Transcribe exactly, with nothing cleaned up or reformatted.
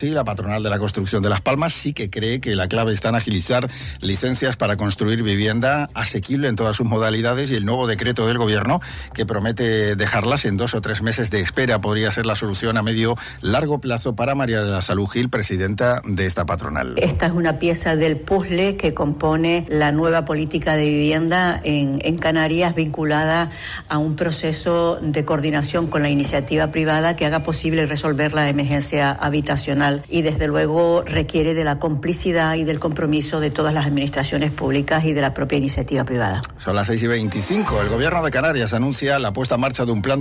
Sí, la patronal de la construcción de Las Palmas sí que cree que la clave está en agilizar licencias para construir vivienda asequible en todas sus modalidades, y el nuevo decreto del Gobierno que promete dejarlas en dos o tres meses de espera podría ser la solución a medio largo plazo para María de la Salud Gil, presidenta de esta patronal. Esta es una pieza del puzzle que compone la nueva política de vivienda en, en Canarias, vinculada a un proceso de coordinación con la iniciativa privada que haga posible resolver la emergencia habitacional, y desde luego requiere de la complicidad y del compromiso de todas las administraciones públicas y de la propia iniciativa privada. Son las seis y veinticinco. El Gobierno de Canarias anuncia la puesta en marcha de un plan